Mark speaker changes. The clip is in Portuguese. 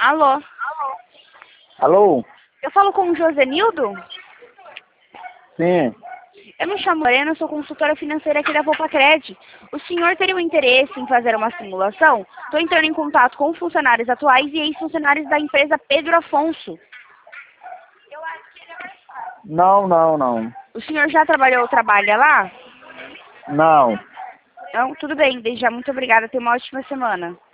Speaker 1: Alô?
Speaker 2: Alô?
Speaker 1: Eu falo com o Josenildo?
Speaker 2: Sim.
Speaker 1: Eu me chamo Lorena, sou consultora financeira aqui da Volpacred. O senhor teria um interesse em fazer uma simulação? Estou entrando em contato com funcionários atuais e ex-funcionários da empresa Pedro Afonso.
Speaker 2: Não.
Speaker 1: O senhor já trabalhou ou trabalha lá?
Speaker 2: Não.
Speaker 1: Não? Tudo bem, desde já muito obrigada. Tenha uma ótima semana.